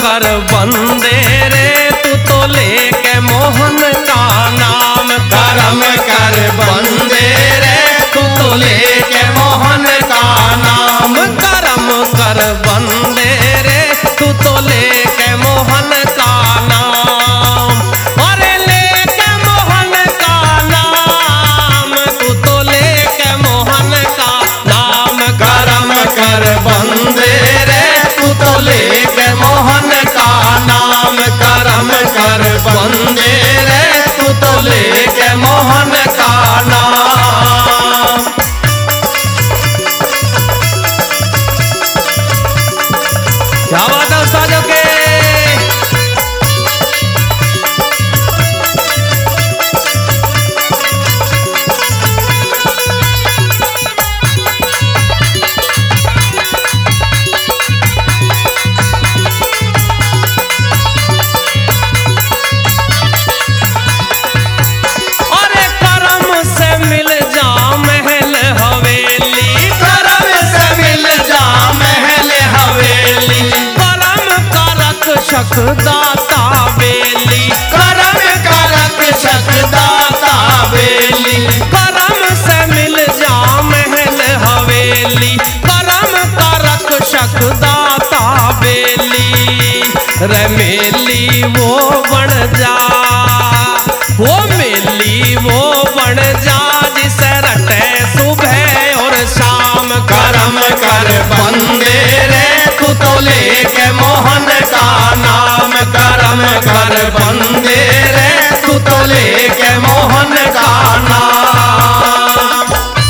कर बंदे रे तू तो लेके मोहन का नाम। कर्म कर बंदे रे तू तो लेके मोहन का नाम। कर्म कर बंदे रे तू तो लेके मोहन का नाम। अरे लेके मोहन का नाम तू तो लेके मोहन का नाम। कर्म कर बंदे रे तू तो लेके मोहन का नाम। कर्म कर बंदे रे तू तो लेके मोहन का नाम। क्या बात है उस्तादों के। अरे करम से मिल जा महल हवेली। कर्म से मिल जा महल हवेली। करम करक शक दाता बेली। कर्म करक शक दाता बेली। करम से मिल जा महल हवेली। करम करक शक दाता बेली। रे मेली वो बन जा, वो मेली वो बन जा जिसे रटे सुबह और शाम। कर्म कर बंदे रे तू तो लेके मोहन का नाम। कर्म कर बंदे रे तू तो लेके मोहन का नाम।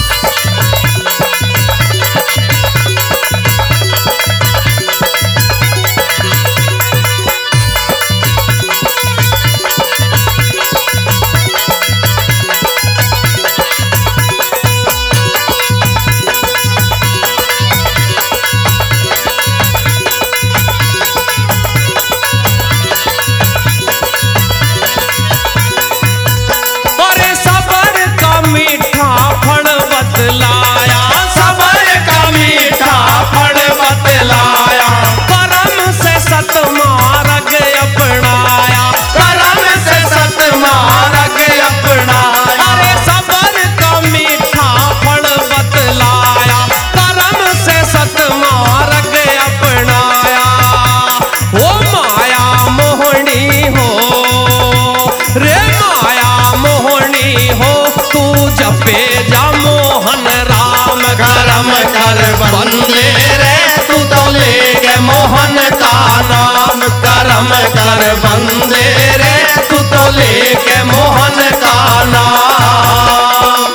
अरे सबर का मीठा फल बतलाया। सबर का मीठा फल बतलाया। करम से सत मार्ग अपनाया। कर्म से सत मार्ग अपनाया। अरे सबर का मीठा फल बतलाया। करम से सत मार्ग अपनाया। ओ माया मोहनी हो रे माया मोहनी हो तू जपे जा मोहन राम। कर्म कर बंदे रे तू तो लेके मोहन का नाम। कर्म कर बंदे रे तू तो लेके मोहन का नाम।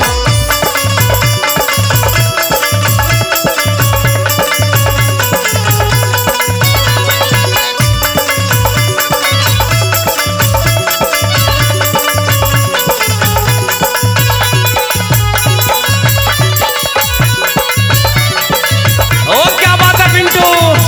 ओ क्या बात है पिंटू।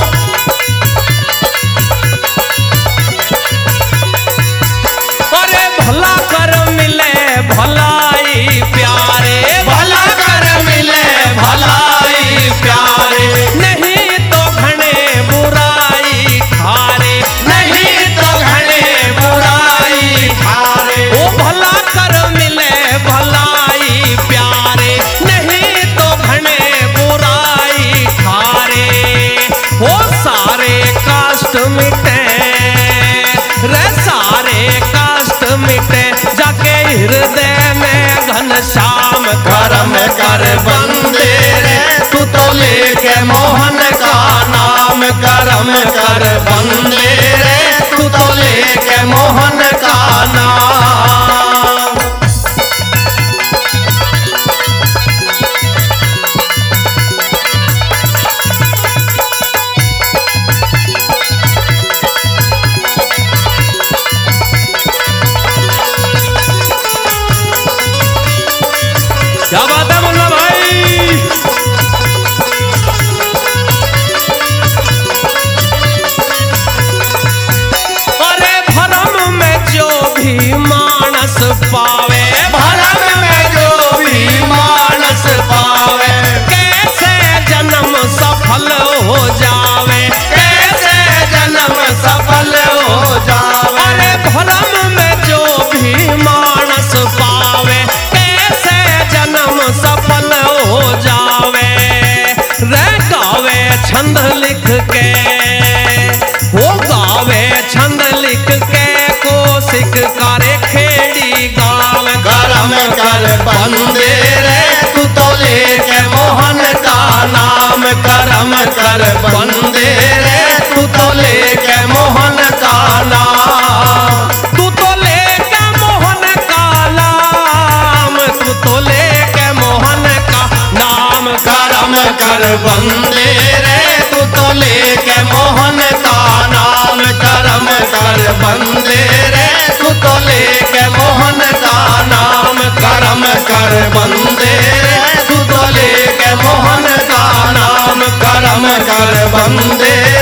अरे भला कर मिले भलाई प्यारे। भला कर मिले भलाई प्यारे। नहीं तो घने बुराई खारे। नहीं तो घने बुराई ठारे। ओ भला कर मिले भलाई प्यारे। नहीं तो घने बुराई खारे। वो सारे कष्ट मिटे रे सारे कष्ट मिटे जाके हृदय में घनश्याम। कर्म कर बंदे रे तू तो लेके मोहन का नाम। कर्म कर बंदे रे तू तो लेके मोहन का नाम। क्या बात है मुन्ना भाई। अरे भरम में जो भी मानस पावे। भरम में जो भी मानस पावे। कैसे जन्म सफल हो जावे। कैसे जन्म सफल हो जावे। अरे भरम में जो भी मानस पावे कैसे जन्म सफल हो जावे। रे गावे छंद लिख के, हो गावे छंद लिख के, कोशिक करे खेड़ी गाँव। कर्म कर बंदे रे तू तो लेके मोहन का नाम। कर्म कर बंदे रे तू तो लेके मोहन का नाम। तू तो लेके मोहन का नाम, तू तो लेके मोहन का नाम। कर्म कर बंदे रे तू तो लेके मोहन का नाम। कर्म कर बंदे रे तू तो लेके मोहन का नाम। कर्म कर बंदे रे तू तो लेके मोहन का नाम। कर्म कर बंदे